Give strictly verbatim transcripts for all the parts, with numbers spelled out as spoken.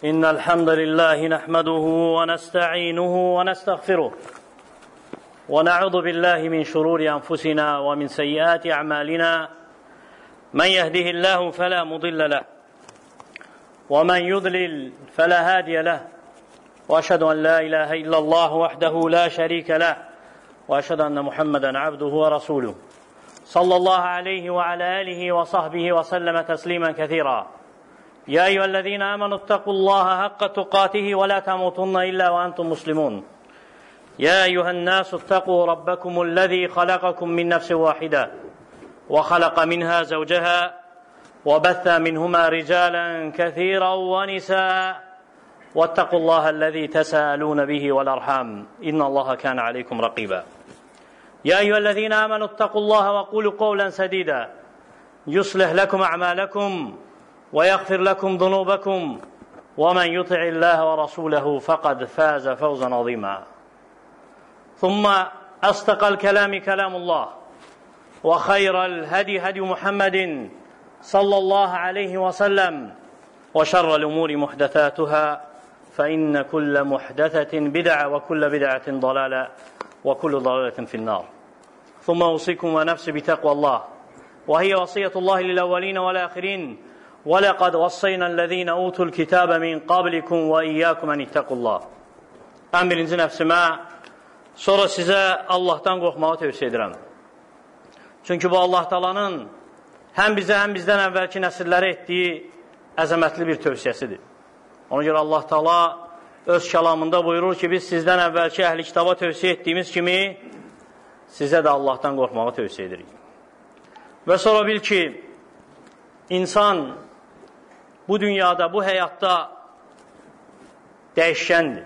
إن الحمد لله نحمده ونستعينه ونستغفره ونعوذ بالله من شرور أنفسنا ومن سيئات أعمالنا من يهده الله فلا مضل له ومن يضلل فلا هادي له وأشهد أن لا إله إلا الله وحده لا شريك له وأشهد أن محمدا عبده ورسوله صلى الله عليه وعلى آله وصحبه وسلم تسليما كثيرا يا أيها الذين آمنوا اتقوا الله حق تقاته ولا تموتن إلا وأنتم مسلمون يا أيها الناس اتقوا ربكم الذي خلقكم من نفس واحدة وخلق منها زوجها وبث منهما رجالا كثيرا ونساء واتقوا الله الذي تساءلون به والأرحام إن الله كان عليكم رقيبا يا أيها الذين آمنوا اتقوا الله وقولوا قولا سديدا يصلح لكم أعمالكم ويغفر لكم ذنوبكم ومن يطع الله ورسوله فقد فاز فوزا عظيما ثم أصدق الكلام كلام الله وخير الهدي هدي محمد صلى الله عليه وسلم وشر الأمور محدثاتها فإن كل محدثة بدعة وكل بدعة ضلالة وكل ضلالة في النار ثم أوصيكم ونفسي بتقوى الله وهي وصية الله للأولين والآخرين ولقد وصينا الذين أوتوا الكتاب من قبلكم وإياكم أن اتقوا الله. Ən birinci nəfsimə, sonra sizə Allahdan qorxmağı tövsiyə edirəm. Çünki bu Allah Taala'nın həm bizə, həm bizdən əvvəlki nəsillərə etdiyi əzəmətli bir tövsiyəsidir. Ona görə Allah Taala öz kəlamında buyurur ki, biz sizdən əvvəlki əhli kitaba tövsiyə etdiyimiz kimi sizə də Allahdan qorxmağı tövsiyə edirik. Və sonra bil ki, insan bu dünyada, bu həyatda dəyişkəndir.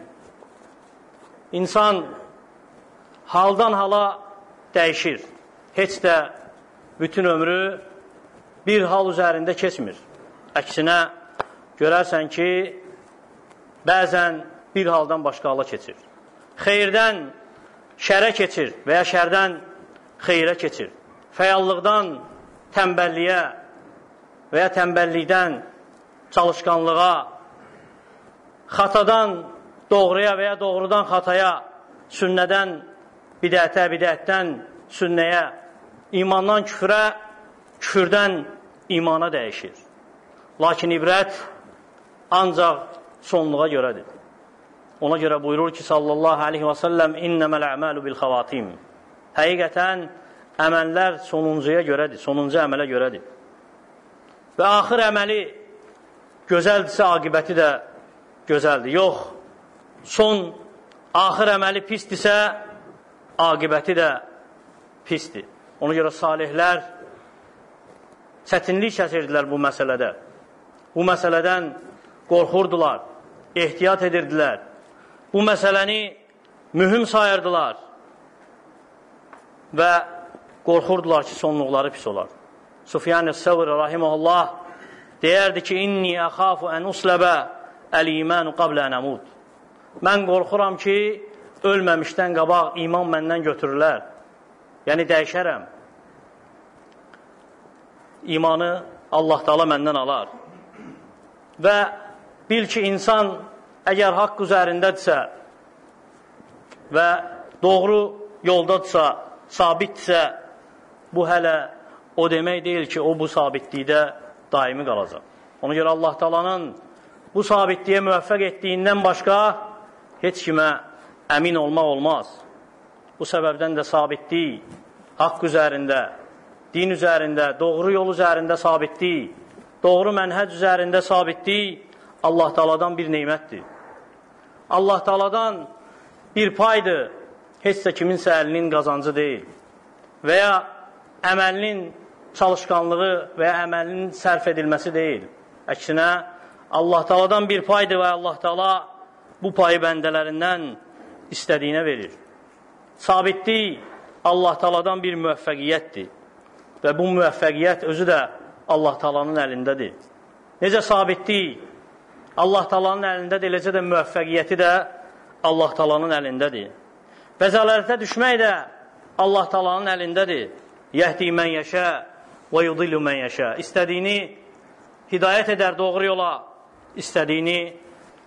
İnsan haldan hala dəyişir. Heç də bütün ömrü bir hal üzərində keçmir. Əksinə, görərsən ki, bəzən bir haldan başqa hala keçir. Xeyirdən şərə keçir və ya şərdən xeyrə keçir. Fəallıqdan tənbəlliyə və ya tənbəllikdən çalışqanlığa, xatadan doğruya və ya doğrudan xataya, sünnədən bidətə, bidətdən sünnəyə, imandan küfrə, küfürdən imana dəyişir. Lakin ibrət ancaq sonluğa görədir. Ona görə buyurur ki, sallallahu aleyhi və səlləm, innəməl əməlu bil xavatim. Həqiqətən, əməllər sonuncuya görədir, sonuncu əmələ görədir. Və axır əməli gözəldirsə, aqibəti də gözəldir. Yox, son axır əməli pisdirsə, aqibəti də pisdir. Ona görə salihlər çətinlik çəkirdilər bu məsələdə. Bu məsələdən qorxurdular, ehtiyat edirdilər. Bu məsələni mühüm sayırdılar və qorxurdular ki, sonluqları pis olar. Sufyan es-Sevri rahimehullah deyərdi ki, inni əxafu ən usləbə əl-imanu qablə ən əmud. Mən qorxuram ki, ölməmişdən qabaq iman məndən götürürlər. Yəni, dəyişərəm. İmanı Allah Taala məndən alar. Və bil ki, insan əgər haqq üzərindədirsə və doğru yoldadırsa, sabitdirsə, bu hələ o demək deyil ki, o bu sabitlikdə daimi qalacaq. Ona görə Allah Taala'nın bu sabitliyə müvəffəq etdiyindən başqa heç kimə əmin olmaq olmaz. Bu səbəbdən də sabitlik, haqq üzərində, din üzərində, doğru yol üzərində sabitlik, doğru mənhəc üzərində sabitlik Allah Taala'dan bir neymətdir. Allah Taala'dan bir paydır, heç də kiminsə əlinin qazancı deyil və ya əməlinin çalışqanlığı və ya əməlinin sərf edilməsi deyil. Əksinə, Allah Taala'dan bir paydır və Allah Taala bu payı bəndələrindən istədiyinə verir. Sabitlik Allah Taala'dan bir müvəffəqiyyətdir və bu müvəffəqiyyət özü də Allah Taala'nın əlindədir. Necə sabitlik Allah Taala'nın əlindədir, eləcə də müvəffəqiyyəti də Allah Taala'nın əlindədir. Və zəlalətə düşmək də Allah Taala'nın əlindədir. Yəhdi mən yəşə və yudillu mən yəşə. İstədiyini hidayət edər doğru yola, istədiyini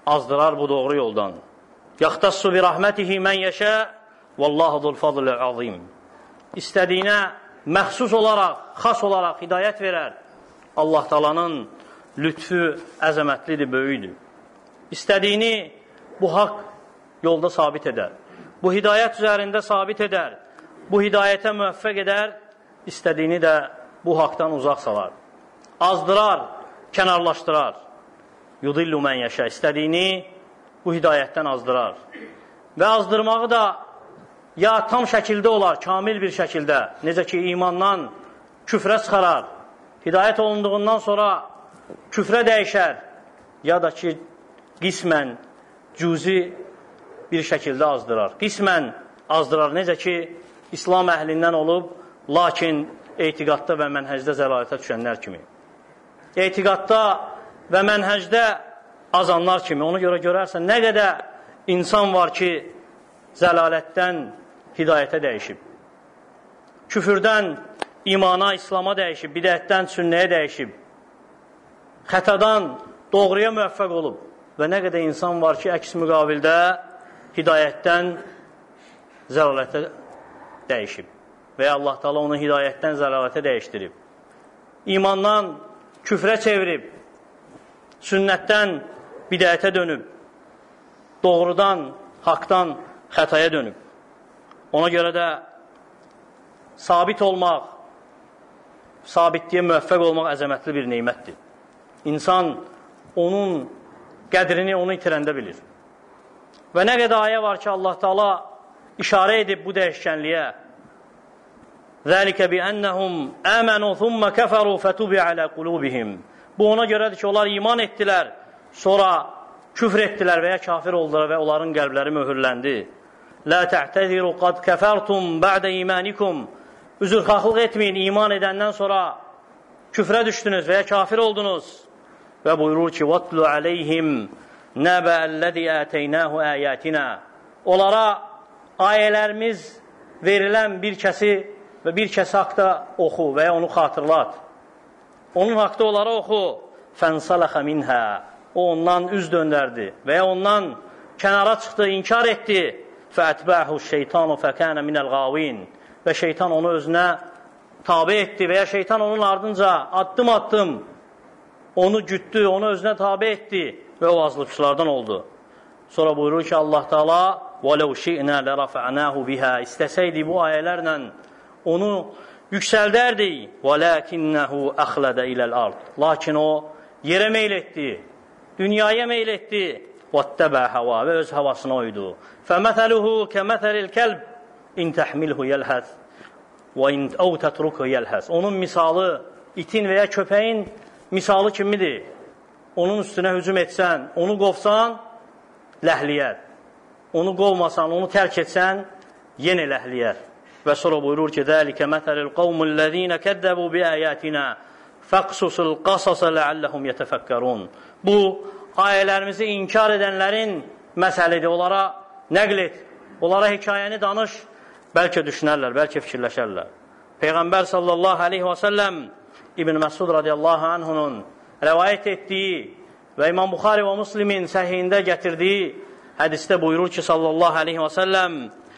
azdırar bu doğru yoldan. Yaxtassu bi rahmetihi men yeşâ vallahu zul fadlil azim. İstədiyinə məxsus olaraq, xas olaraq hidayət verər. Allah Taala'nın lütfü əzəmətlidir, böyüdür. İstədiyini bu haqq yolda sabit edər. Bu hidayət üzərində sabit edər. Bu hidayətə müvəffəq edər. İstədiyini də bu haqdan uzaq salar. Azdırar, kənarlaşdırar. Yudillu mən yaşa. İstədiyini bu hidayətdən azdırar. Və azdırmağı da ya tam şəkildə olar, kamil bir şəkildə. Necə ki, imandan küfrə çıxarar. Hidayət olunduğundan sonra küfrə dəyişər. Ya da ki, qismən, cüzi bir şəkildə azdırar. Qismən azdırar. Necə ki, İslam əhlindən olub, lakin etiqadda və mənhəcdə zəlalətə düşənlər kimi. Etiqadda və mənhəcdə azanlar kimi. Ona görə görərsən, nə qədər insan var ki, zəlalətdən hidayətə dəyişib. Küfürdən imana, İslama dəyişib, bidətdən sünnəyə dəyişib. Xətadan doğruya müvəffəq olub. Və nə qədər insan var ki, əks müqavildə hidayətdən zəlalətə dəyişib. Və ya Allah Taala onu hidayətdən zəlalətə dəyişdirib. İmandan küfrə çevirib, sünnətdən bidətə dönüb, doğrudan, haqdan xətaya dönüb. Ona görə də sabit olmaq, sabitliyə müvəffəq olmaq əzəmətli bir neymətdir. İnsan onun qədrini onu itirəndə bilir. Və nə qədər ayə var ki, Allah Taala işarə edib bu dəyişkənliyə. Zəlikə biənnəhum əmənu thumma kəfəru fətubi alə qulubihim. Bu ona görədir ki, onlar iman etdilər, sonra küfr etdilər və ya kafir oldular və onların qəlbləri möhürləndi. Lə tə'təziru qad kəfərtum bə'də imanikum. Üzrxahlıq etməyin, iman edəndən sonra küfrə düşdünüz və ya kafir oldunuz. Və buyurur ki, وَاتْلُ عَلَيْهِمْ نَبَأَ الَّذِي آتَيْنَاهُ آيَاتِنَا. Onlara ayələrimiz verilən bir kəsi və bir kəsi haqda oxu və ya onu xatırlat. Onun haqda onlara oxu. فَانْسَلَخَ مِنْهَا. O ondan üz döndərdi və ya ondan kənara çıxdı, inkar etdi. فَأَتْبَعْهُ الشَّيْطَانُ فَكَانَ مِنَ الْغَاوِينَ. Və şeytan onu özünə tabi etdi və ya şeytan onun ardınca addım addım onu gütdü, onu özünə tabi etdi və o azlıqçılardan oldu. Sonra buyurur ki, Allah Taala وَلَوْ شِئْنَا لَرَفَعْنَاهُ بِهَا. İstəsəydi bu ayələrlə onu yüksəldərdik. وَلَكِنَّهُ أَخْلَدَ إِلَى الْأَرْضِ. Lakin o yerə meyl etdi, dünyaya meyl etdi. وَاتَّبَعَ هَوَا. Və öz havasına uydu. فَمَثَلُهُ كَمَثَلِ الْكَلْبِ اِنْ تَحْمِلْهُ يَلْهَثْ وَاِنْ اَوْ تَتْرُكُهُ يَلْهَثْ. Onun misalı itin və ya köpəyin misalı kimidir? Onun üstünə hücum etsən, onu qovsan, ləhliyər. Onu qovmasan, onu tərk etsən, yenə ləhliyər. Və sonra buyurur ki, ذَلِكَ مَثَلِ الْقَوْمُ الَّذ۪ينَ كَذَّبُوا بِآيَاتِنَا فَقْسُسُ الْقَصَصَ لَعَلَّهُمْ يَتَفَكَّرُونَ. Bu, ayələrimizi inkar edənlərin məsəlidir. Onlara nəql et, onlara hekayəni danış, bəlkə düşünərlər, bəlkə fikirləşərlər. Peyğəmbər sallallahu aleyhi və səlləm İbn Məsud radiyallahu anhunun rəvayət etdiyi və İmam Buxari və Müslimin səhihində gətirdiyi hədisdə buyurur ki, sallallahu aleyhi və səlləm,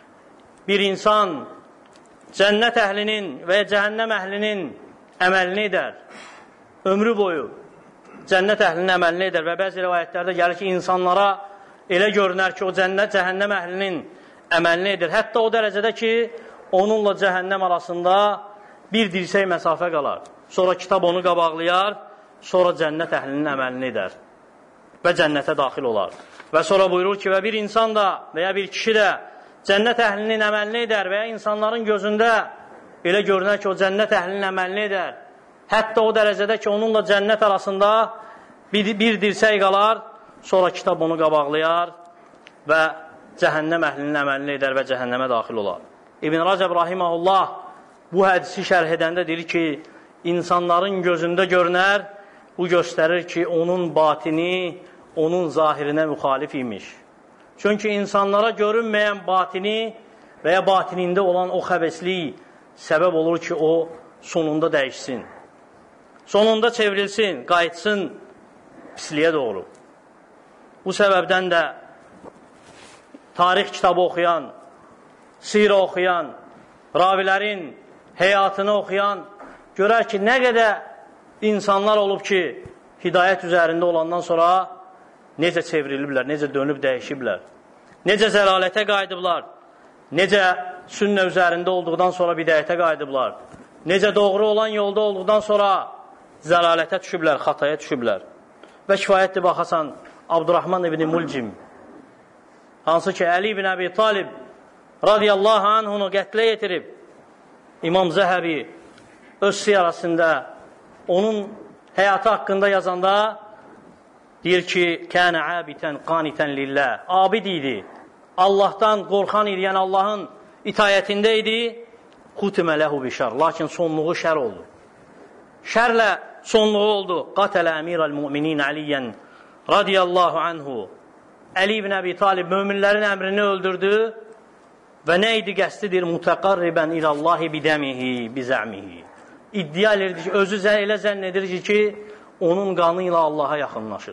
bir insan cənnət əhlinin və cəhənnəm əhlinin əməlini edər, ömrü boyu cənnət əhlinin əməlini edər və bəzi rəvayətlərdə gəlir ki, insanlara elə görünər ki, o cənnət cəhənnəm əhlinin əməlini edir. Hətta o dərəcədə ki, onunla cəhənnəm arasında bir dirsək məsafə qalar. Sonra kitab onu qabaqlayar, sonra cənnət əhlinin əməlini edər və cənnətə daxil olar. Və sonra buyurur ki, və bir insan da və ya bir kişi də cənnət əhlinin əməlini edər və ya insanların gözündə elə görünər ki, o cənnət əhlinin əməlini edər. Hətta o dərəcədə ki, onunla cənnət arasında bir, bir dirsək qalar, sonra kitab onu qabaqlayar və cəhənnəm əhlinin əməlini edər və cəhənnəmə daxil olar. İbn Rəcəb rahiməhullah bu hədisi şərh edəndə deyir ki, insanların gözündə görünər, bu göstərir ki, onun batini, onun zahirinə müxalif imiş. Çünki insanlara görünməyən batini və ya batinində olan o xəbəsilik səbəb olur ki, o sonunda dəyişsin. Sonunda çevrilsin, qayıtsın pisliyə doğru. Bu səbəbdən də tarix kitabı oxuyan, sirə oxuyan, ravilərin həyatını oxuyan görər ki, nə qədər insanlar olub ki, hidayət üzərində olandan sonra necə çevriliblər, necə dönüb dəyişiblər, necə zəlalətə qayıdıblar, necə sünnə üzərində olduqdan sonra bidəyətə qayıdıblar, necə doğru olan yolda olduqdan sonra zəlalətə düşüblər, xataya düşüblər. Və kifayətdir baxasan, Abdurrahman ibn Mulcim, hansı ki, Əli ibn Əbi Talib radiyallahu anhunu qətlə yetirib, İmam Zəhəbi öz siyarəsində onun həyatı haqqında yazanda deyir ki, kənə abitən qanitən lillah, abid idi, Allahdan qorxan idi, yəni Allahın itayətində idi, xutimə ləhu bişər, lakin sonluğu şər oldu. Şərlə sonluğu oldu. Qatələ əmirəl müminin Əliyyən radiyallahu anhu. Əli ibn Əbi Talib möminlərin əmrini öldürdü və nə idi qəsdidir? Mutəqarribən ilallahi bidəmihi, bizəmihi. İddia edirdi ki, özü elə zənn edir ki, onun qanı ilə Allaha yaxınlaşır.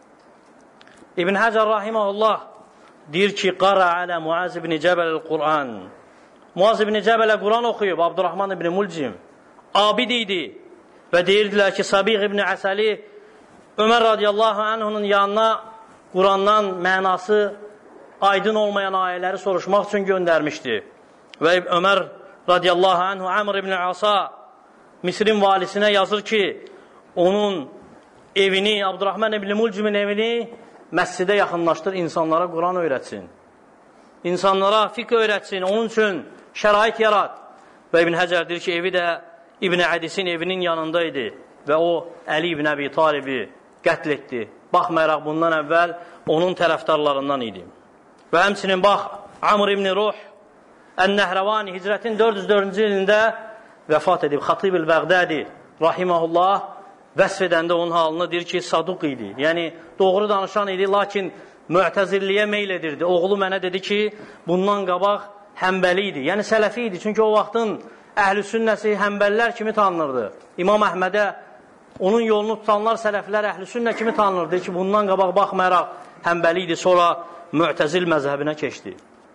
İbn Həcər rahiməhullah deyir ki, qara alə Muaz ibn Cəbəl Qur'an. Muaz ibn Cəbələ Quran oxuyub, Abdurrahman ibn Mulcim. Abid idi və deyirdilər ki, Sabiq ibn Əsəli Ömər radiyallahu anhunun yanına Qurandan mənası aydın olmayan ayələri soruşmaq üçün göndərmişdi. Və Ömər radiyallahu anhu Amr ibn Asa Misrin valisinə yazır ki, onun evini, Abdurrahman ibn Mulcimin evini məscidə yaxınlaşdır, insanlara Quran öyrətsin. İnsanlara fiqh öyrətsin, onun üçün şərait yarat. Və İbn Həcər deyir ki, evi də İbn Ədisin evinin yanında idi və o, Əli ibn Əbi Talibi qətl etdi. Baxmayaraq bundan əvvəl onun tərəfdarlarından idi. Və həmçinin bax, Amr ibn Ruh Ən-Nəhrəvani hicrətin dörd yüz dördüncü ilində vəfat edib. Xatib-ül Bəğdədi rahiməhullah vəsf edəndə onun halını deyir ki, saduq idi. Yəni, doğru danışan idi, lakin müətəzilliyə meyl edirdi. Oğlu mənə dedi ki, bundan qabaq həmbəli idi. Yəni, sələfi idi. Çünki o vaxtın əhl-i sünnəsi həmbəlilər kimi tanınırdı. İmam Əhmədə onun yolunu tutanlar sələflər əhl-i sünnə kimi tanınırdı ki, bundan qabaq baxmayaraq həmbəli idi. Sonra müətəzil məzhəbinə keçdi.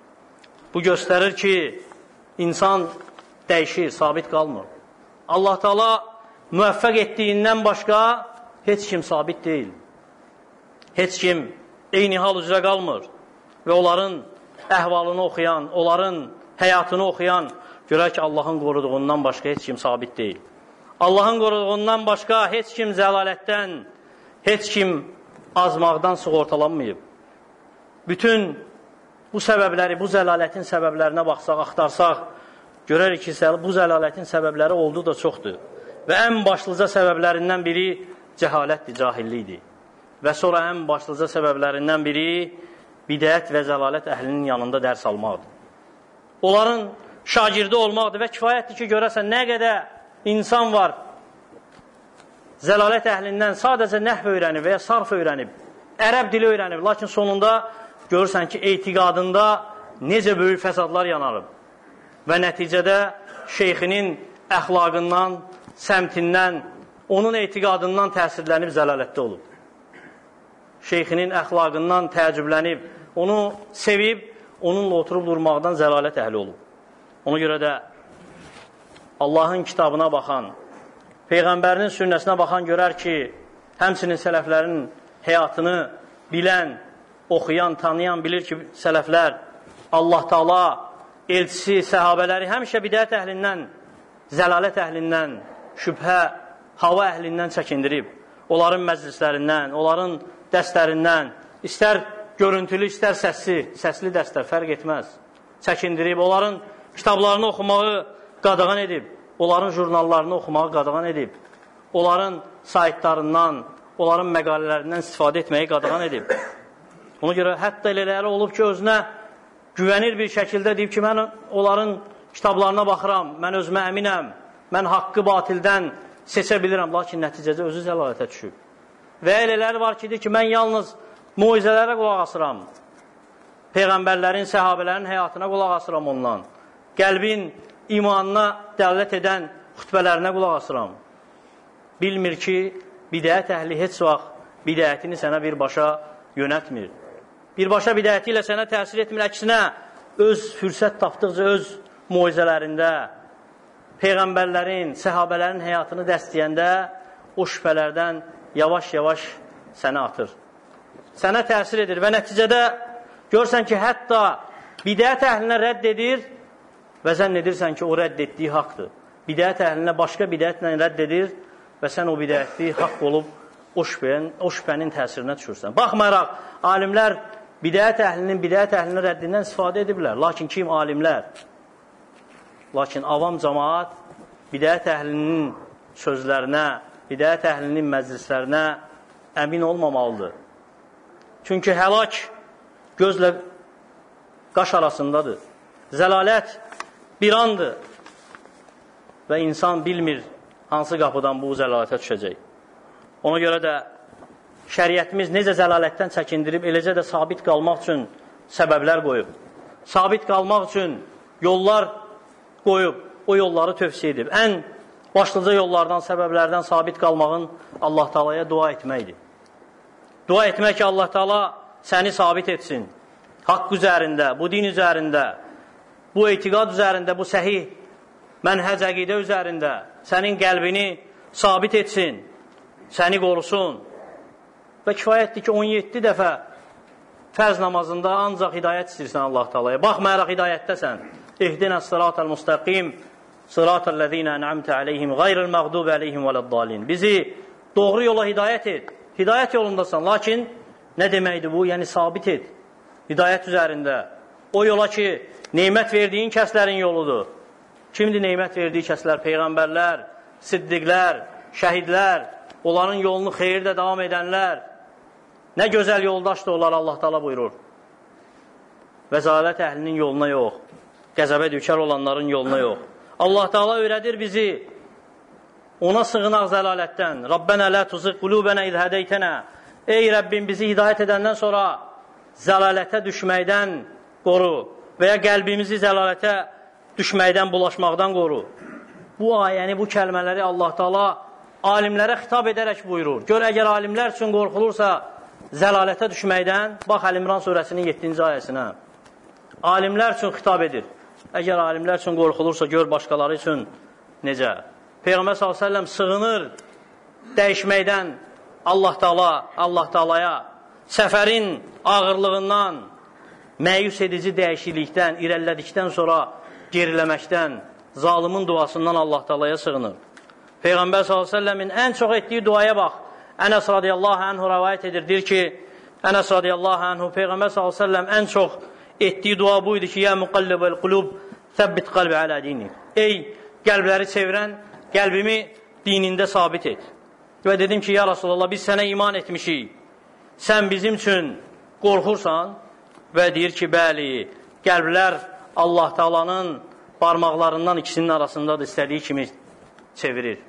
Bu göstərir ki, insan dəyişir, sabit qalmır. Allah Teala müvəffəq etdiyindən başqa heç kim sabit deyil. Heç kim eyni hal üzrə qalmır. Və onların əhvalını oxuyan, onların həyatını oxuyan, görək ki, Allahın qoruduğundan başqa heç kim sabit deyil. Allahın qoruduğundan başqa heç kim zəlalətdən, heç kim azmaqdan sığortalanmayıb. Bütün bu səbəbləri, bu zəlalətin səbəblərinə baxsaq, axtarsaq, görərik ki, bu zəlalətin səbəbləri oldu da çoxdur. Və ən başlıca səbəblərindən biri cəhalətdir, cahillikdir. Və sonra ən başlıca səbəblərindən biri bidət və zəlalət əhlinin yanında dərs almaqdır. Onların şagirdi olmaqdır və kifayətdir ki, görəsən nə qədər insan var zəlalət əhlindən sadəcə nəhv öyrənib və ya sarf öyrənib, ərəb dili öyrənib, lakin sonunda görürsən ki, etiqadında necə böyük fəsadlar yanarıb və nəticədə şeyxinin əxlaqından, səmtindən, onun etiqadından təsirlənib zəlalətdə olub. Şeyxinin əxlaqından təəccüblənib, onu sevib, onunla oturub durmaqdan zəlalət əhli olub. Ona görə də Allahın kitabına baxan, Peyğəmbərinin sünnəsinə baxan görər ki, həmçinin sələflərin həyatını bilən, oxuyan, tanıyan bilir ki, sələflər Allah Taala elçisi, səhabələri həmişə bidət əhlindən, zəlalət əhlindən, şübhə, hava əhlindən çəkindirib. Onların məclislərindən, onların dərslərindən, istər görüntülü, istər səsli, səsli dərslər fərq etməz. Çəkindirib, onların kitablarını oxumağı qadağan edib, onların jurnallarını oxumağı qadağan edib, onların saytlarından, onların məqalələrindən istifadə etməyi qadağan edib. Ona görə hətta elələri olub ki, özünə güvənir bir şəkildə deyib ki, mən onların kitablarına baxıram, mən özümə əminəm, mən haqqı batildən seçə bilirəm, lakin nəticəcə özü zəlalətə düşüb. Və elələri var ki, deyir ki, mən yalnız muizələrə qulaq asıram, Peyğəmbərlərin, səhabələrin həyatına qulaq asıram ondan, qəlbin imanına dəvət edən xütbələrinə qulaq asıram. Bilmir ki, bidət əhli heç vaxt bidətini sənə birbaşa yönətmir. Birbaşa bidayəti ilə sənə təsir etmir. Əksinə, öz fürsət tapdıqca öz mucizələrində, peyğəmbərlərin, səhabələrin həyatını dəstəyəndə o şübhələrdən yavaş-yavaş səni atır. Sənə təsir edir və nəticədə görsən ki, hətta bidət əhlinə rədd edir və zənn edirsən ki, o rədd etdiyi haqdır. Bidət əhlinə başqa bidətlə rədd edir və sən o bidətli haqq olub o şübhənin, o şübhənin təsirinə düşürsən. Baxmayaraq, alimlər bidət əhlinin bidət əhlinin rəddindən istifadə ediblər. Lakin kim alimlər? Lakin avam cəmaat bidət əhlinin sözlərinə, bidət əhlinin məclislərinə əmin olmamalıdır. Çünki həlak gözlə qaş arasındadır. Zəlalət bir andır və insan bilmir hansı qapıdan bu zəlalətə düşəcək. Ona görə də şəriətimiz necə zəlalətdən çəkindirib, eləcə də sabit qalmaq üçün səbəblər qoyub. Sabit qalmaq üçün yollar qoyub, o yolları tövsiyə edib. Ən başlıca yollardan, səbəblərdən sabit qalmağın Allah Taalaya dua etməkdir. Dua etmək ki, Allah Taala səni sabit etsin. Haqq üzərində, bu din üzərində, bu etiqad üzərində, bu səhih mənhəc əqidə üzərində sənin qəlbini sabit etsin, səni qorusun. Və kifayətdir ki, on yeddi dəfə fərz namazında ancaq hidayət istəyirsən Allah Taalaya. Baxmayaraq hidayətdəsən. İhdinəs sıratal müstəqim, sıratal ləzina ən'amtə aleyhim, qayril məğdubi aleyhim vələddalin. Bizi doğru yola hidayət et. Hidayət yolundasan, lakin nə deməkdir bu? Yəni sabit et. Hidayət üzərində. O yola ki, neymət verdiyin kəslərin yoludur. Kimdir neymət verdiyi kəslər? Peyğəmbərlər, siddiqlər, şəhidlər, onların yolunu xeyirdə davam edənlər. Nə gözəl yoldaşdır onlar, Allah Taala buyurur. Və zəlalət əhlinin yoluna yox, qəzəbə düşər olanların yoluna yox. Allah Taala öyrədir bizi, ona sığınaq zəlalətdən. Rabbənə lə tuzigh qulubənə iz hədəytənə. Ey Rəbbim, bizi hidayət edəndən sonra zəlalətə düşməkdən qoru və ya qəlbimizi zəlalətə düşməkdən, bulaşmaqdan qoru. Bu ayəni, bu kəlmələri Allah Taala alimlərə xitab edərək buyurur. Gör, əgər alimlər üçün qorxulursa zəlalətə düşməkdən, bax Əl-İmran surəsinin yeddinci ayəsinə. Alimlər üçün xitab edir. Əgər alimlər üçün qorxulursa, gör başqaları üçün necə? Peyğəmbər sallallahu əleyhi və səlləm sığınır dəyişməkdən Allah Taala, Allah Taalaya, səfərin ağırlığından, məyus edici dəyişiklikdən, irəlilədikdən sonra geriləməkdən, zalimin duasından Allah Taalaya sığınır. Peyğəmbər sallallahu əleyhi və səlləmin ən çox etdiyi duaya bax. Ənəs radiyallahu anhu rəvayət edir, deyir ki, Ənəs radiyallahu anhu Peyğəmbər sallallahu əleyhi və səlləm ən çox etdiyi dua bu idi ki, ya muqallibel qulub, səbbit qalbi alə dini. Ey qəlbləri çevirən, qəlbimi dinində sabit et. Və dedim ki, ya Rasulallah, biz sənə iman etmişik. Sən bizim üçün qorxursan və deyir ki, bəli, qəlblər Allah Taalanın barmaqlarından ikisinin arasındadır, istədiyi kimi çevirir.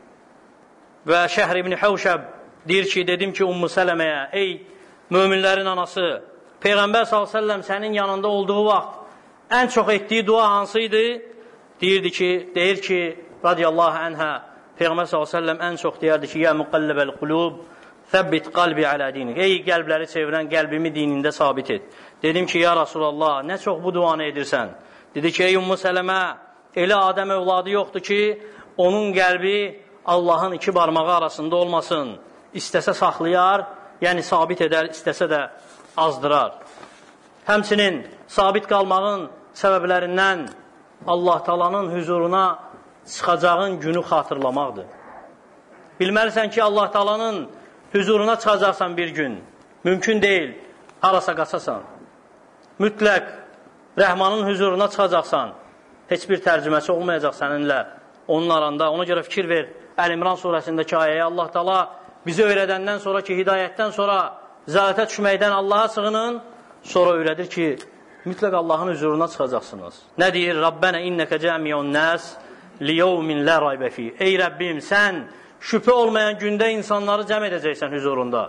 Və Şəhr ibn Həvşəb deyir ki, dedim ki, Ummu Sələməyə, ey möminlərin anası, Peyğəmbər sallallahu əleyhi və səlləm sənin yanında olduğu vaxt ən çox etdiyi dua hansıydı? Deyirdi ki, deyir ki, radiyallahu anhə, Peyğəmbər sallallahu əleyhi və səlləm ən çox deyərdi ki, ya muqallibəl qulub, səbbit qalbi alə dinik. Ey qəlbləri çevirən, qəlbimi dinində sabit et. Dedim ki, ya Rasulallah, nə çox bu duanı edirsən? Dedi ki, ey Ummu Sələmə, elə Adəm övladı yoxdur ki, onun qəlbi Allahın iki barmağı arasında olmasın. İstəsə saxlayar, yəni sabit edər, istəsə də azdırar. Həmçinin sabit qalmağın səbəblərindən Allah Taalanın huzuruna çıxacağın günü xatırlamaqdır. Bilməlisən ki, Allah Taalanın huzuruna çıxacaqsan bir gün. Mümkün deyil, harasa qaçasan. Mütləq Rəhmanın huzuruna çıxacaqsan. Heç bir tərcüməsi olmayacaq səninlə onun aranda. Ona görə fikir ver. Əl-İmran surəsindəki ayəyə Allah Taala bizi öyrədəndən sonra ki, hidayətdən sonra zəlalətə düşməkdən Allaha sığının, sonra öyrədir ki, mütləq Allahın huzuruna çıxacaqsınız. Nə deyir? Rabbənə innəkə cəmiyyun nəs liyevmin lə raybə fi. Ey Rəbbim, sən şübhə olmayan gündə insanları cəm edəcəksən huzurunda.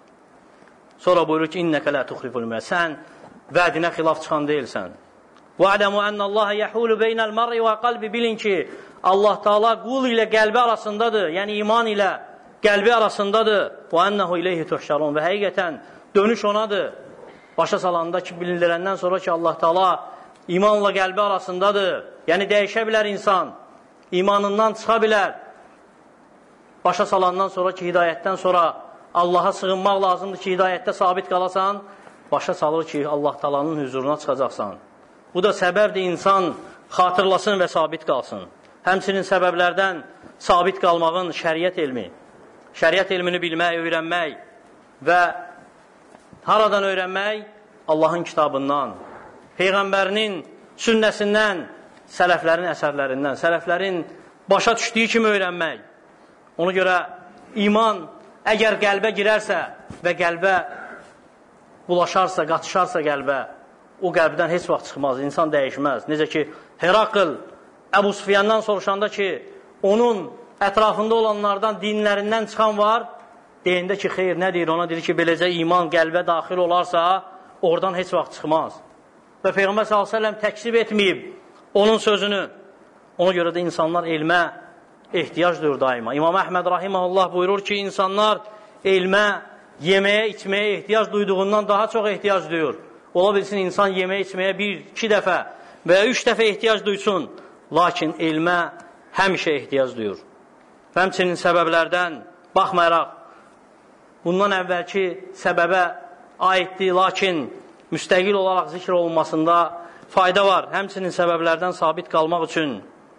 Sonra buyurur ki, innəkə lə tuxriful mə. Sən vədinə xilaf çıxan deyilsən. وَعْلَمُوا أَنَّ اللّٰهَ يَحُولُ بَيْنَ الْمَرْءِ وَقَلْبِ. Bilin ki, Allah Taala qul ilə qəlbi arasındadır, yəni iman ilə qəlbi arasındadır. وَأَنَّهُ إِلَيْهِ تُحْشَرُونَ. Və həqiqətən dönüş onadır. Başa salanda ki, bilindirəndən sonra ki, Allah Teala imanla qəlbi arasındadır. Yəni, dəyişə bilər insan, imanından çıxa bilər. Başa salandan sonra ki, hidayətdən sonra Allaha sığınmaq lazımdır ki, hidayətdə sabit qalasan, başa salır ki, Allah Teala'nın huzuruna çıxacaqsan. Bu da səbəbdir, insan xatırlasın və sabit qalsın. Həmçinin səbəblərdən sabit qalmağın şəriət elmi, şəriət elmini bilmək, öyrənmək və haradan öyrənmək? Allahın kitabından, Peyğəmbərinin sünnəsindən, sələflərin əsərlərindən, sələflərin başa düşdüyü kimi öyrənmək. Ona görə iman əgər qəlbə girərsə və qəlbə bulaşarsa, qatışarsa qəlbə, o qəlbdən heç vaxt çıxmaz, insan dəyişməz. Necə ki, Herakl Əbu Süfyandan soruşanda ki, onun ətrafında olanlardan, dinlərindən çıxan var, deyində ki, xeyr, nə deyir? Ona deyir ki, beləcə iman qəlbə daxil olarsa, oradan heç vaxt çıxmaz. Və Peyğəmbər sallallahu əleyhi və səlləm təksib etməyib onun sözünü. Ona görə də insanlar elmə ehtiyac duyur daima. İmam Əhməd rahiməhullah buyurur ki, insanlar elmə, yeməyə, içməyə ehtiyac duyduğundan daha çox ehtiyac duyur. Ola bilsin, insan yeməyə, içməyə bir, iki dəfə və ya üç dəfə ehtiyac duysun, lakin elmə həmişə ehtiyac duyur. Həmçinin səbəblərdən baxmayaraq, bundan əvvəlki səbəbə aiddir, lakin müstəqil olaraq zikr olunmasında fayda var. Həmçinin səbəblərdən sabit qalmaq üçün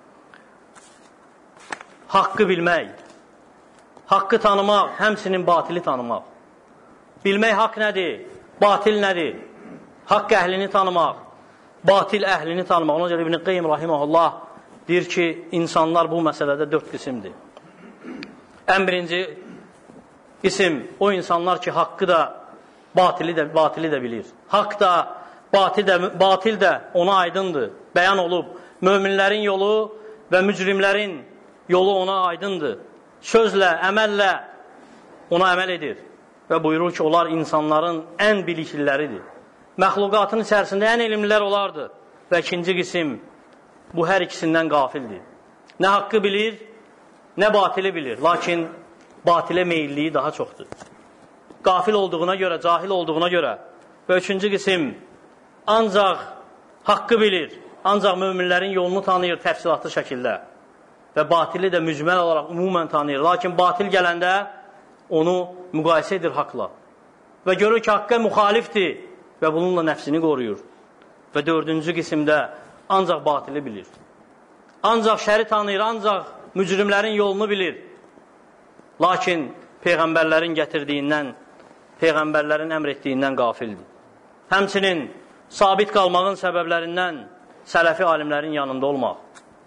haqqı bilmək, haqqı tanımaq, həmçinin batili tanımaq. Bilmək haqq nədir, batil nədir? Haqq əhlini tanımaq, batil əhlini tanımaq. Ona görə İbn Qayyim rahimehullah deyir ki, insanlar bu məsələdə dörd qismdir. Ən birinci qism o insanlar ki, haqqı da, batili də, batili də bilir. Haqq da, batil də, batil də ona aydındır, bəyan olub. Möminlərin yolu və mücrimlərin yolu ona aydındır. Sözlə, əməllə ona əməl edir. Və buyurur ki, onlar insanların ən bilikliləridir. Məxluqatın içərisində ən elmlilər olardı. Və ikinci qism, bu hər ikisindən qafildir. Nə haqqı bilir, nə batili bilir. Lakin batilə meyilliyi daha çoxdur. Qafil olduğuna görə, cahil olduğuna görə. Və üçüncü qism, ancaq haqqı bilir, ancaq möminlərin yolunu tanıyır təfsilatlı şəkildə. Və batili də mücməl olaraq ümumən tanıyır. Lakin batil gələndə onu müqayisə edir haqla. Və görür ki, haqqa müxalifdir və bununla nəfsini qoruyur. Və dördüncü qismdə ancaq batili bilir. Ancaq şəri tanıyır, ancaq mücrimlərin yolunu bilir. Lakin Peyğəmbərlərin gətirdiyindən, Peyğəmbərlərin əmr etdiyindən qafildir. Həmçinin sabit qalmağın səbəblərindən sələfi alimlərin yanında olmaq.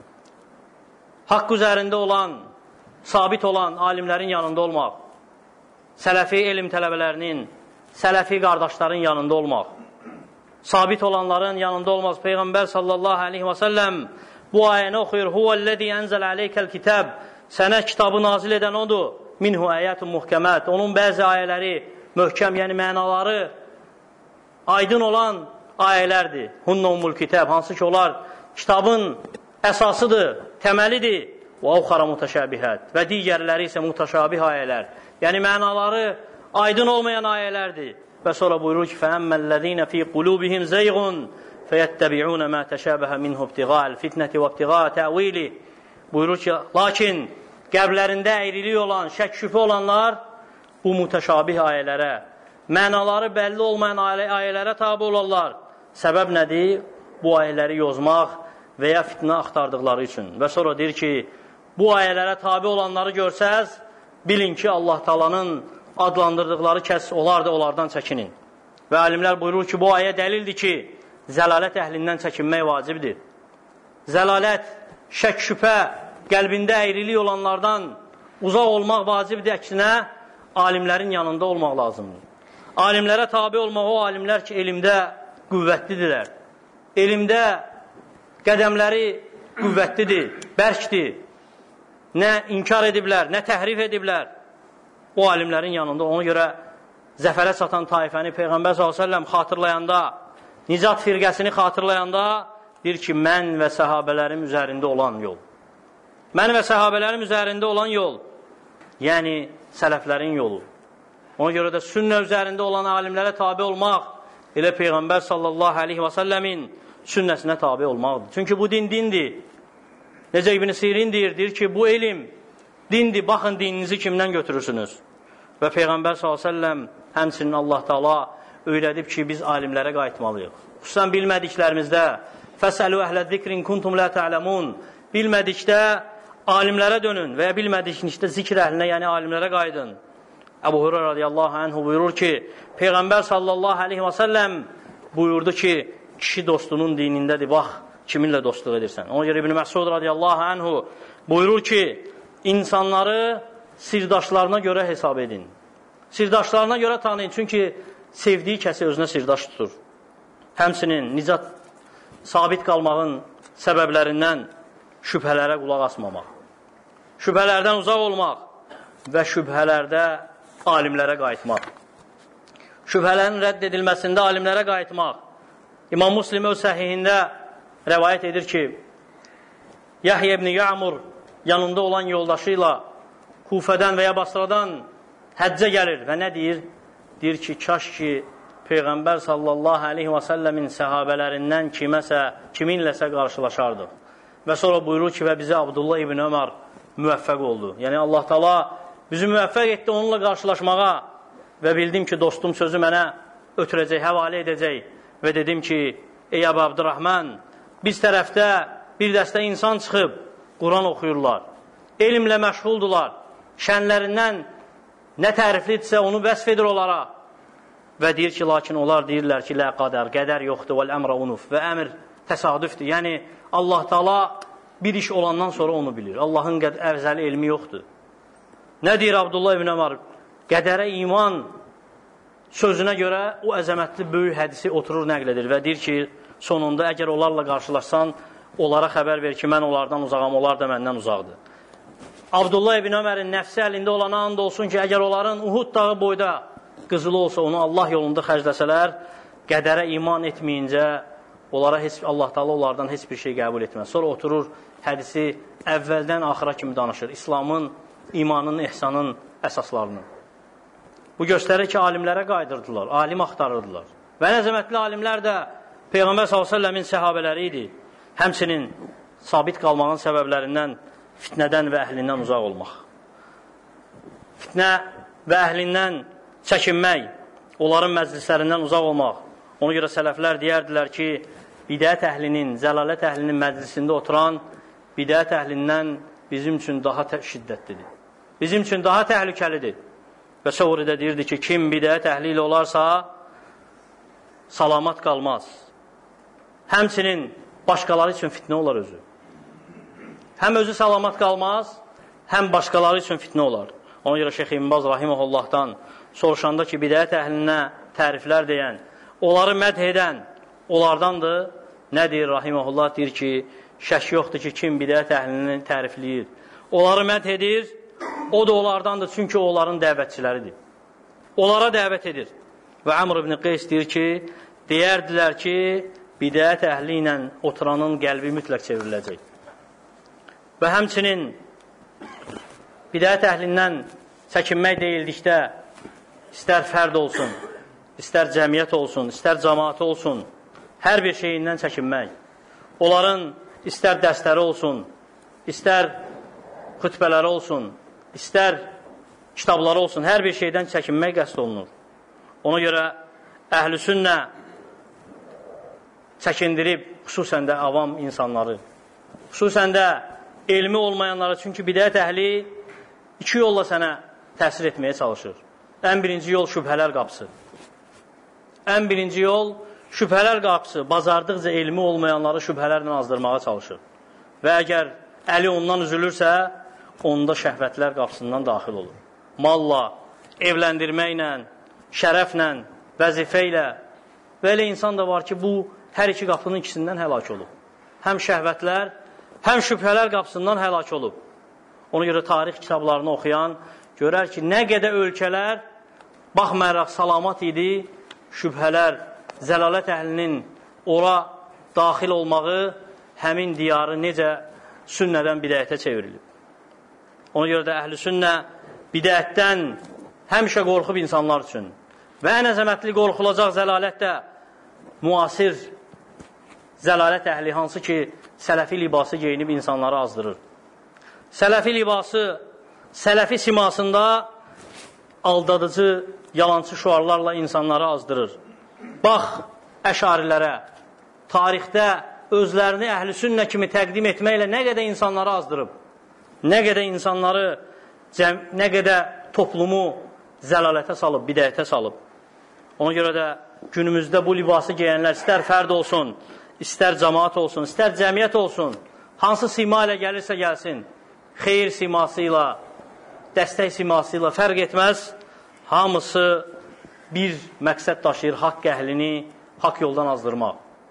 Haqq üzərində olan, sabit olan alimlərin yanında olmaq. Sələfi elm tələbələrinin, sələfi qardaşların yanında olmaq. Sabit olanların yanında olmaz. Peyğəmbər sallallahu aleyhi və səlləm bu ayəni oxuyur. Huvəl-ləzi ənzəl aleykəl kitab. Sənə kitabı nazil edən odur. Minhu əyətun muhkəmət. Onun bəzi ayələri möhkəm, yəni mənaları aydın olan ayələrdir. Hunna ummul kitab. Hansı ki, onlar kitabın əsasıdır, təməlidir. Və uxara mutaşabihət. Və digərləri isə mutaşabih ayələr. Yəni, mənaları aydın olmayan ayələrdir. Və sonra buyurur ki, فَأَمَّا فِي قُلُوبِهِمْ زَيْغٌ فَيَتَّبِعُونَ مَا تَشَابَهَ مِنْهُ ابْتِغَاءَ الْفِتْنَةِ وَابْتِغَاءَ تَأْوِيلِ Buyurur ki, lakin qəblərində əyrilik olan, şək şübhə olanlar bu mütəşabih ayələrə, mənaları bəlli olmayan ayələrə tabi olarlar. Səbəb nədir? Bu ayələri yozmaq və ya fitnə axtardıqları üçün. Və sonra deyir ki, bu ayələrə tabi olanları görsəz, bilin ki, Allah Taala'nın adlandırdıqları kəs olardı, onlardan çəkinin. Və alimlər buyurur ki, bu ayə dəlildir ki, zəlalət əhlindən çəkinmək vacibdir. Zəlalət, şək şübhə, qəlbində əyrilik olanlardan uzaq olmaq vacibdir, əksinə alimlərin yanında olmaq lazımdır. Alimlərə tabi olmaq o alimlər ki, elmdə qüvvətlidirlər. Elmdə qədəmləri qüvvətlidir, bərkdir. Nə inkar ediblər, nə təhrif ediblər. O alimlərin yanında, ona görə zəfərə çatan taifəni Peyğəmbər sallallahu əleyhi və səlləm xatırlayanda, Nicat firqəsini xatırlayanda deyir ki, mən və səhabələrim üzərində olan yol. Mən və səhabələrim üzərində olan yol, yəni sələflərin yolu. Ona görə də sünnə üzərində olan alimlərə tabi olmaq, elə Peyğəmbər sallallahu aleyhi və səlləmin sünnəsinə tabi olmaqdır. Çünki bu din dindir. Necə İbn Sirin deyir, deyir ki, bu elm dindir, baxın dininizi kimdən götürürsünüz? Və Peyğəmbər sallallahu aleyhi və səlləm həmçinin Allah Taala öyrədib ki, biz alimlərə qayıtmalıyıq. Xüsusən bilmədiklərimizdə fəsəlu əhlə zikrin kuntum la ta'lamun. Bilmədikdə alimlərə dönün və ya bilmədikdə zikr əhlinə, yəni alimlərə qayıdın. Əbu Hüreyrə radiyallahu anhu buyurur ki, Peyğəmbər sallallahu aleyhi və səlləm buyurdu ki, kişi dostunun dinindədir, bax, kiminlə dostluq edirsən. Ona görə İbn Məsud radiyallahu anhu buyurur ki, insanları sirdaşlarına görə hesab edin. Sirdaşlarına görə tanıyın, çünki sevdiyi kəsi özünə sirdaş tutur. Həmsinin nicat sabit qalmağın səbəblərindən şübhələrə qulaq asmamaq, şübhələrdən uzaq olmaq və şübhələrdə alimlərə qayıtmaq. Şübhələrin rədd edilməsində alimlərə qayıtmaq. İmam Muslim öz səhihində rəvayət edir ki, Yahya ibn Ya'mur yanında olan yoldaşı ilə Kufədən və ya Basradan həccə gəlir və nə deyir? Deyir ki, kaş ki, Peyğəmbər sallallahu aleyhi və səlləmin səhabələrindən kiməsə, kiminləsə qarşılaşardıq. Və sonra buyurur ki, və bizə Abdullah ibn Ömər müvəffəq oldu. Yəni Allah Taala bizi müvəffəq etdi onunla qarşılaşmağa və bildim ki, dostum sözü mənə ötürəcək, həvalə edəcək və dedim ki, ey Əbu Abdurrahman, biz tərəfdə bir dəstə insan çıxıb Quran oxuyurlar, elmlə məşğuldular, şənlərindən nə təriflidirsə onu vəsf edir onlara və deyir ki, lakin onlar deyirlər ki, lə qədər, qədər yoxdur, vəl əmrə unuf və əmr təsadüfdür. Yəni, Allah Taala bir iş olandan sonra onu bilir. Allahın əvzəli elmi yoxdur. Nə deyir Abdullah ibn Ömər? Qədərə iman sözünə görə o əzəmətli böyük hədisi oturur nəql edir və deyir ki, sonunda əgər onlarla qarşılaşsan, onlara xəbər ver ki, mən onlardan uzağam, onlar da məndən uzaqdır. Abdullah ibn Ömərin nəfsi əlində olana and olsun ki, əgər onların Uhud dağı boyda qızılı olsa, onu Allah yolunda xərcləsələr, qədərə iman etməyincə onlara heç, Allah Taala onlardan heç bir şey qəbul etməz. Sonra oturur, hədisi əvvəldən axıra kimi danışır. İslamın, imanın, ihsanın əsaslarını. Bu göstərir ki, alimlərə qaydırdılar, alim axtarırdılar. Və nəzəmətli alimlər də Peyğəmbər sallallahu əleyhi və səlləmin səhabələri idi. Həmçinin sabit qalmağın səbəblərindən fitnədən və əhlindən uzaq olmaq. Fitnə və əhlindən çəkinmək, onların məclislərindən uzaq olmaq. Ona görə sələflər deyərdilər ki, bidət əhlinin, zəlalət əhlinin məclisində oturan bidət əhlindən bizim üçün daha şiddətlidir. Bizim üçün daha təhlükəlidir. Və sonra da deyirdi ki, kim bidət əhli ilə olarsa, salamat qalmaz. Həmçinin başqaları üçün fitnə olar özü. Həm özü salamat qalmaz, həm başqaları üçün fitnə olar. Ona görə Şeyx İbn Baz rahimehullahdan soruşanda ki, bidət əhlinə təriflər deyən, onları mədh edən onlardandır. Nə deyir rahimehullah? Deyir ki, şək yoxdur ki, kim bidət əhlini tərifləyir. Onları mədh edir, o da onlardandır, çünki onların dəvətçiləridir. Onlara dəvət edir. Və Amr ibn Qeys deyir ki, deyərdilər ki, bidət əhli ilə oturanın qəlbi mütləq çevriləcək. Və həmçinin bidət əhlindən çəkinmək deyildikdə, istər fərd olsun, istər cəmiyyət olsun, istər cəmaat olsun, hər bir şeyindən çəkinmək. Onların istər dərsləri olsun, istər xütbələri olsun, istər kitabları olsun, hər bir şeydən çəkinmək qəsd olunur. Ona görə əhl-i sünnə çəkindirib, xüsusən də avam insanları, xüsusən də elmi olmayanları, çünki bidət əhli iki yolla sənə təsir etməyə çalışır. Ən birinci yol şübhələr qapısı. Ən birinci yol şübhələr qapısı, bazardıqca elmi olmayanları şübhələrlə azdırmağa çalışır. Və əgər əli ondan üzülürsə, onda şəhvətlər qapısından daxil olur. Malla, evləndirməklə, şərəflə, vəzifə ilə və elə insan da var ki, bu hər iki qapının ikisindən həlak olub. Həm şəhvətlər, həm şübhələr qapısından həlak olub. Ona görə tarix kitablarını oxuyan görər ki, nə qədər ölkələr baxmayaraq salamat idi, şübhələr, zəlalət əhlinin ora daxil olmağı həmin diyarı necə sünnədən bidəyətə çevrilib. Ona görə də əhl-i sünnə bidəyətdən həmişə qorxub insanlar üçün. Və ən əzəmətli qorxulacaq zəlalət də müasir zəlalət əhli, hansı ki, sələfi libası geyinib insanları azdırır. Sələfi libası, sələfi simasında aldadıcı, yalancı şüarlarla insanları azdırır. Bax, əşarilərə, tarixdə özlərini əhl-i sünnə kimi təqdim etməklə nə qədər insanları azdırıb, nə qədər insanları, nə qədər toplumu zəlalətə salıb, bidəyətə salıb. Ona görə də günümüzdə bu libası geyənlər istər fərd olsun, istər cəmaat olsun, istər cəmiyyət olsun, hansı sima ilə gəlirsə gəlsin, xeyir siması ilə, dəstək siması ilə fərq etməz, hamısı bir məqsəd daşıyır, haqq əhlini haqq yoldan azdırmaq.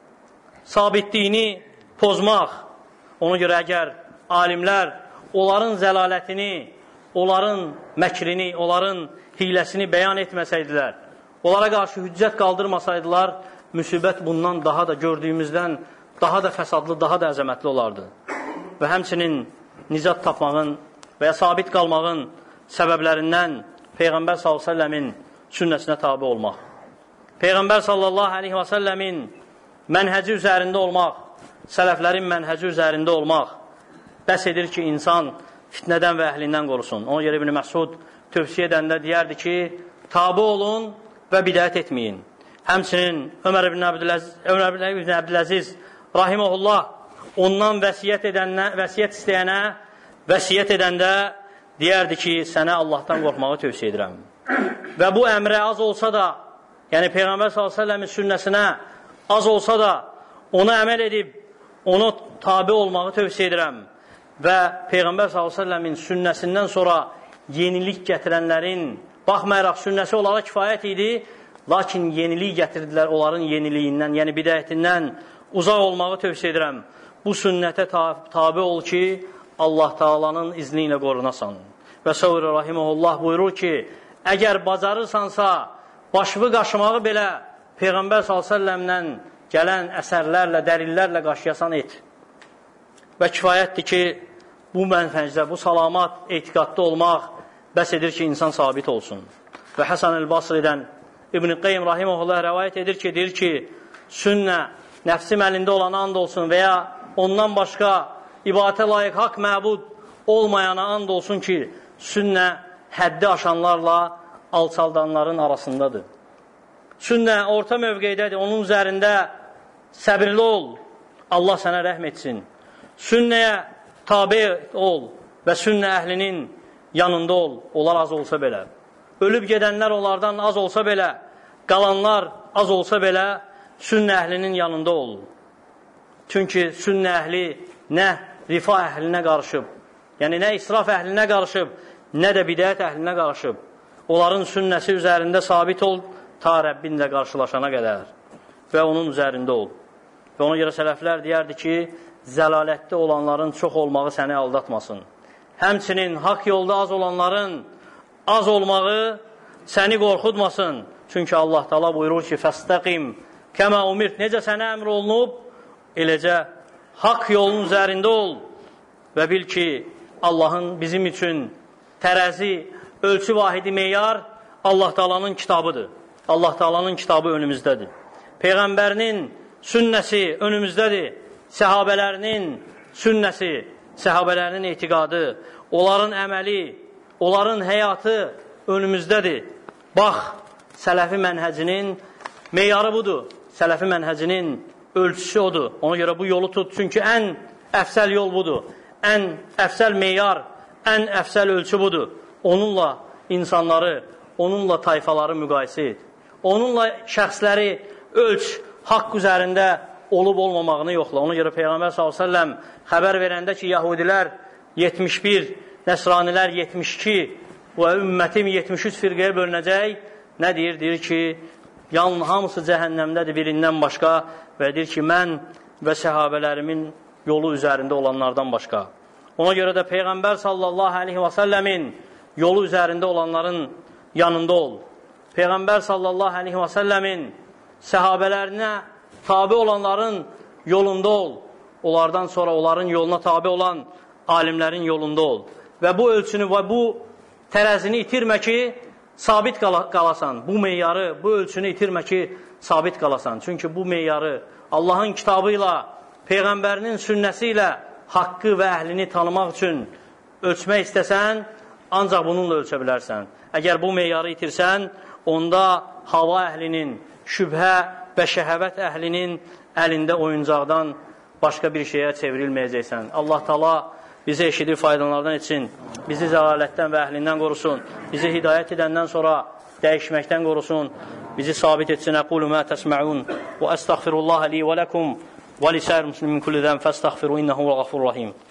Sabitliyini pozmaq. Ona görə əgər alimlər onların zəlalətini, onların məkrini, onların hiləsini bəyan etməsəydilər, onlara qarşı hüccət qaldırmasaydılar, müsibət bundan daha da gördüyümüzdən daha da fəsadlı, daha da əzəmətli olardı. Və həmçinin nicat tapmağın və ya sabit qalmağın səbəblərindən Peyğəmbər sallallahu əleyhi və səlləmin sünnəsinə tabi olmaq. Peyğəmbər sallallahu əleyhi və səlləmin mənhəci üzərində olmaq, sələflərin mənhəci üzərində olmaq bəs edir ki, insan fitnədən və əhlindən qorusun. Ona görə İbn Məsud tövsiyə edəndə deyərdi ki, tabi olun və bidət etməyin. Həmçinin Ömər ibn Əbdüləziz rahiməhullah ondan vəsiyyət edənə, vəsiyyət istəyənə vəsiyyət edəndə deyərdi ki, sənə Allahdan qorxmağı tövsiyə edirəm. Və bu əmrə az olsa da, yəni Peyğəmbər sallallahu əleyhi və səlləmin sünnəsinə az olsa da, ona əməl edib, ona tabi olmağı tövsiyə edirəm. Və Peyğəmbər sallallahu əleyhi və səlləmin sünnəsindən sonra yenilik gətirənlərin, baxmayaraq sünnəsi onlara kifayət idi, lakin yenilik gətirdilər onların yeniliyindən, yəni bidəyətindən uzaq olmağı tövsiyə edirəm. Bu sünnətə tabi ol ki, Allah Taalanın izni ilə qorunasan. Və Səvri Rahiməhullah buyurur ki, əgər bacarırsansa, başını qaşımağı belə Peyğəmbər sallallahu əleyhi və səlləmdən gələn əsərlərlə, dəlillərlə qaşıyasan et. Və kifayətdir ki, bu mənfəzdə, bu salamat etiqadda olmaq bəs edir ki, insan sabit olsun. Və Həsən el-Basridən İbn-i Qeym Rahiməhullah rəvayət edir ki, deyir ki, sünnə nəfsim əlində olan and olsun və ya ondan başqa ibadətə layiq haqq məbud olmayana and olsun ki, sünnə həddi aşanlarla alçaldanların arasındadır. Sünnə orta mövqeydədir, onun üzərində səbirli ol, Allah sənə rəhm etsin. Sünnəyə tabi ol və sünnə əhlinin yanında ol, onlar az olsa belə. Ölüb gedənlər onlardan az olsa belə, qalanlar az olsa belə, sünnə əhlinin yanında ol. Çünki sünnə əhli nə rifah əhlinə qarışıb, yəni nə israf əhlinə qarışıb, nə də bidət əhlinə qarışıb. Onların sünnəsi üzərində sabit ol, ta Rəbbinlə qarşılaşana qədər və onun üzərində ol. Və ona görə sələflər deyərdi ki, zəlalətdə olanların çox olmağı səni aldatmasın. Həmçinin haqq yolda az olanların az olmağı səni qorxutmasın. Çünki Allah Taala buyurur ki, fəstəqim kəmə umirt, necə sənə əmr olunub, eləcə haqq yolun üzərində ol və bil ki, Allahın bizim üçün tərəzi, ölçü vahidi meyar Allah Taalanın kitabıdır. Allah Taalanın kitabı önümüzdədir. Peyğəmbərinin sünnəsi önümüzdədir. Səhabələrinin sünnəsi, səhabələrinin etiqadı, onların əməli, onların həyatı önümüzdədir. Bax, sələfi mənhəcinin meyarı budur. Sələfi mənhəcinin ölçüsü odur. Ona görə bu yolu tut. Çünki ən əfsəl yol budur. Ən əfsəl meyar, ən əfsəl ölçü budur. Onunla insanları, onunla tayfaları müqayisə et. Onunla şəxsləri ölç, haqq üzərində olub olmamağını yoxla. Ona görə Peyğəmbər sallallahu əleyhi və səlləm xəbər verəndə ki, Yahudilər yetmiş bir, Nəsranilər yetmiş iki və ümmətim yetmiş üç firqəyə bölünəcək. Nə deyir? Deyir ki, yalnız hamısı cəhənnəmdədir birindən başqa və deyir ki, mən və səhabələrimin yolu üzərində olanlardan başqa. Ona görə də Peyğəmbər sallallahu əleyhi və səlləmin yolu üzərində olanların yanında ol. Peyğəmbər sallallahu əleyhi və səlləmin səhabələrinə tabi olanların yolunda ol. Onlardan sonra onların yoluna tabi olan alimlərin yolunda ol. Və bu ölçünü və bu tərəzini itirmə ki, sabit qalasan. Bu meyarı, bu ölçünü itirmə ki, sabit qalasan. Çünki bu meyarı Allahın kitabı ilə, Peyğəmbərinin sünnəsi ilə haqqı və əhlini tanımaq üçün ölçmək istəsən, ancaq bununla ölçə bilərsən. Əgər bu meyarı itirsən, onda hava əhlinin, şübhə və şəhəvət əhlinin əlində oyuncaqdan başqa bir şeyə çevrilməyəcəksən. Allah Taala bizi eşidib faydalardan etsin, bizi zəlalətdən və əhlindən qorusun, bizi hidayət edəndən sonra dəyişməkdən qorusun, bizi sabit etsin. Əqulu mə təsmə'un və əstəğfirullaha li və ləkum və lisəir müslimin kulli zəm fəstəğfiru innəhu və qafurur rahim.